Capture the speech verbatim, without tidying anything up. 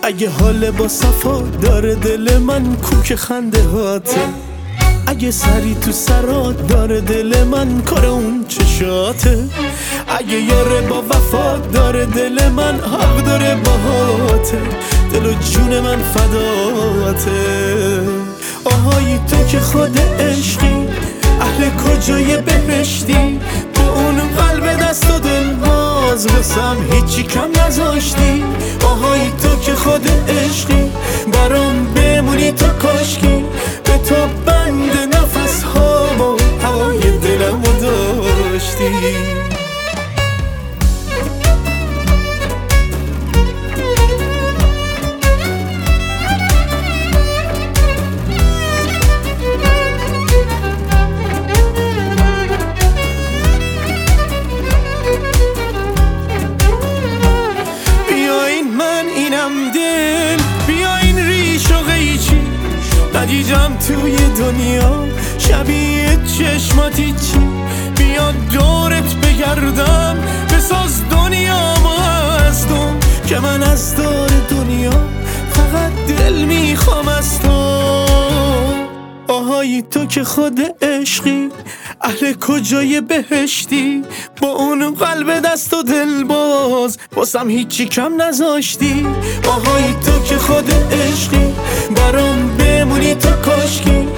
اگه حال با صفا داره دل من کوک خنده هاته، اگه سری تو سرات داره دل من کار اون چشاته، اگه یاره با وفا داره دل من حق داره باهاته، دل و جون من فداته. آهای تو که خود عشقی، اهل کجای بهشتی، با اون قلب دست و دل باز واسم هیچی کم نذاشتی. آهای تو که خود عشقی، برام بمونی تا کاشکی، به تو بند نفس ها و هوای دلمو داشتی. ندیدم توی دنیا شبیه چشماتی چی، بیاد دورت بگردم بساز دنیا ما از تو، که من از دار دنیا فقط دل میخوام از تو. آهای تو که خود عشقی، اهل کجای بهشتی، با اون قلب دست و دل باز واسم هیچی کم نذاشتی. آهای تو که خود عشقی، برام بمونی تا کاشکی،